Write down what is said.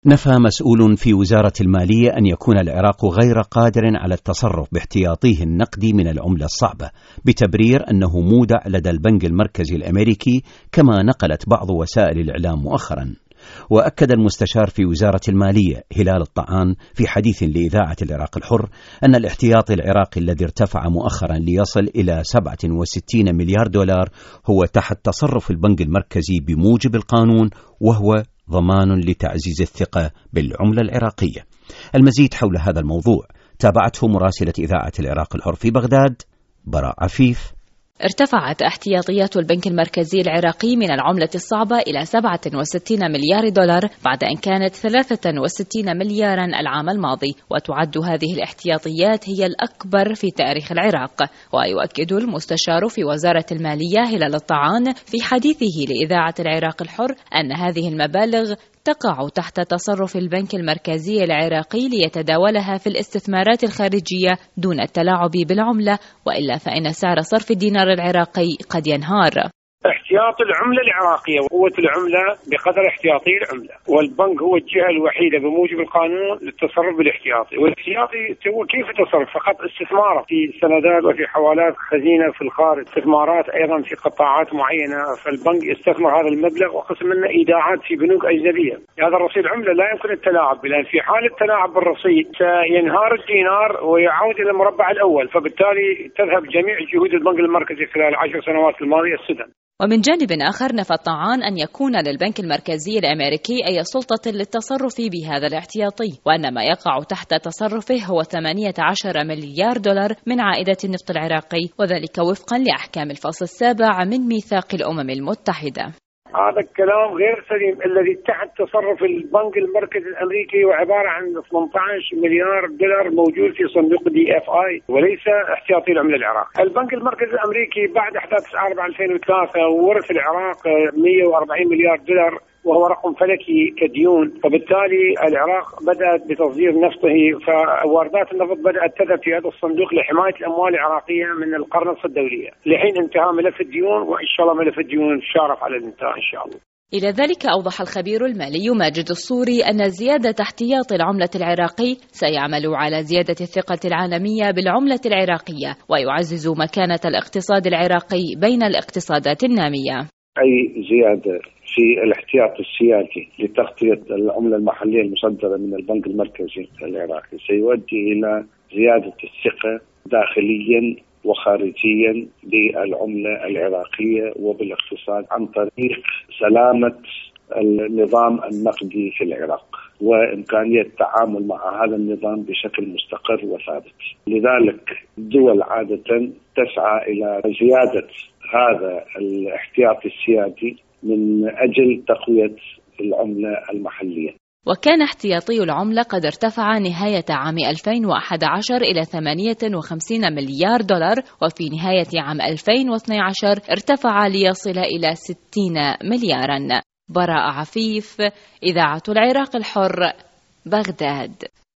نفى مسؤول في وزارة المالية أن يكون العراق غير قادر على التصرف باحتياطيه النقدي من العملة الصعبة بتبرير أنه مودع لدى البنك المركزي الأمريكي كما نقلت بعض وسائل الإعلام مؤخرا. وأكد المستشار في وزارة المالية هلال الطعان في حديث لإذاعة العراق الحر أن الاحتياطي العراقي الذي ارتفع مؤخرا ليصل إلى 67 مليار دولار هو تحت تصرف البنك المركزي بموجب القانون، وهو ضمان لتعزيز الثقة بالعملة العراقية. المزيد حول هذا الموضوع تابعته مراسلة إذاعة العراق الحر في بغداد براء عفيف. ارتفعت احتياطيات البنك المركزي العراقي من العملة الصعبة إلى 67 مليار دولار بعد أن كانت 63 مليارا العام الماضي، وتعد هذه الاحتياطيات هي الأكبر في تاريخ العراق. ويؤكد المستشار في وزارة المالية هلال الطعان في حديثه لإذاعة العراق الحر أن هذه المبالغ تقع تحت تصرف البنك المركزي العراقي ليتداولها في الاستثمارات الخارجية دون التلاعب بالعملة، وإلا فإن سعر صرف الدينار العراقي قد ينهار. احتياط العملة العراقية وقوة العملة بقدر احتياطي العملة، والبنك هو الجهة الوحيدة بموجب القانون للتصرف بالاحتياطي. والاحتياطي هو كيف تصرف؟ فقط استثمار في سندات وفي حوالات خزينة في الخارج، استثمارات أيضا في قطاعات معينة، فالبنك يستثمر هذا المبلغ وقسم منه إيداعات في بنوك أجنبية. هذا الرصيد عملة لا يمكن التلاعب به، لأن في حال التلاعب بالرصيد سينهار الدينار ويعود إلى المربع الأول، فبالتالي تذهب جميع جهود البنك المركزي خلال 10 سنوات الماضية السدى. ومن جانب آخر نفى الطعان أن يكون للبنك المركزي الأمريكي أي سلطة للتصرف بهذا الاحتياطي، وأن ما يقع تحت تصرفه هو 18 مليار دولار من عائدة النفط العراقي، وذلك وفقا لأحكام الفصل 7 من ميثاق الأمم المتحدة. هذا الكلام غير سليم. الذي تحت تصرف البنك المركزي الامريكي وعباره عن 18 مليار دولار موجود في صندوق DFI وليس احتياطي العمله العراق. البنك المركزي الامريكي بعد احداث 9/4 2003 ورث العراق 140 مليار دولار، وهو رقم فلكي كديون، فبالتالي العراق بدأت بتصدير نفطه، فواردات النفط بدأت تذهب في هذا الصندوق لحماية الأموال العراقية من القرنطة الدولية لحين انتهاء ملف الديون، وإن شاء الله ملف الديون شارف على الانتهاء إن شاء الله. إلى ذلك أوضح الخبير المالي ماجد الصوري أن زيادة احتياط العملة العراقي سيعمل على زيادة الثقة العالمية بالعملة العراقية، ويعزز مكانة الاقتصاد العراقي بين الاقتصادات النامية. أي زيادة في الاحتياط السيادي لتغطية العملة المحلية المصدرة من البنك المركزي العراقي سيؤدي إلى زيادة الثقة داخليا وخارجيا بالعملة العراقية وبالاقتصاد عن طريق سلامة النظام النقدي في العراق وإمكانية التعامل مع هذا النظام بشكل مستقر وثابت. لذلك الدول عادة تسعى إلى زيادة هذا الاحتياطي السيادي من أجل تقوية العملة المحلية. وكان احتياطي العملة قد ارتفع نهاية عام 2011 إلى 58 مليار دولار، وفي نهاية عام 2012 ارتفع ليصل إلى 60 مليارا. براء عفيف، إذاعة العراق الحر، بغداد.